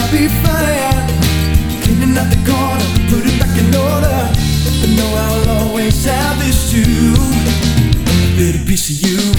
I'll be fine. Cleaning out the corner, put it back in order. But no, I'll always have this too, a little piece of you.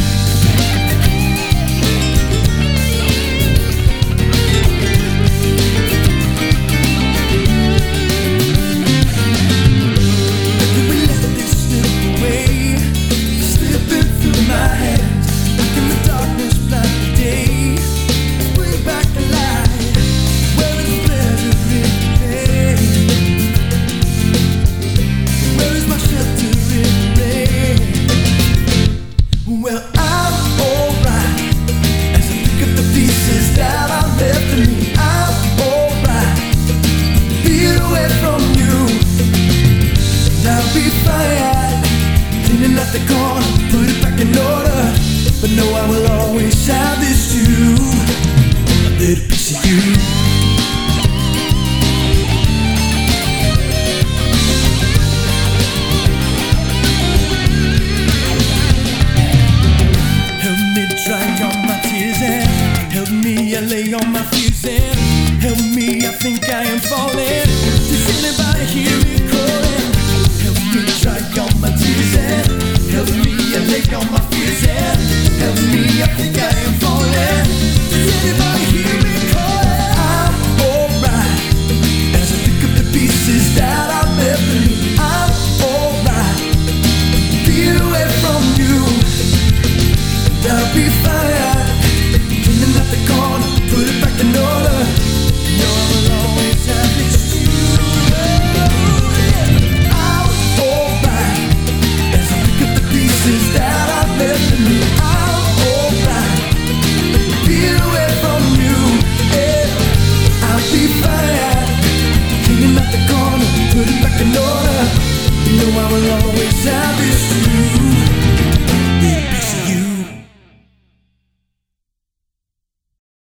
Well, I'm alright as I pick up the pieces that are left of me. I'm alright, feel away from you, and I'll be fine. Cleaning out the corner, put it back in order. But no, I will always have this too, a little piece of you. Lay on my fears and help me, I think I am falling. Does anybody hear me calling? Help me dry on my tears and help me, lay on my fears and help me, I think I am falling. Does anybody hear me calling? I'm alright as I pick up the pieces that are left of me. I'm alright, feel away from you, and I'll be fine. Cleaning out the corner, put it back in order. No, I will always have this too. I'm alright as I pick up the pieces that are left of me. I'm alright, feel away from you. Yeah, I'll be fine. Cleaning out the corner, put it back in order. No, I will always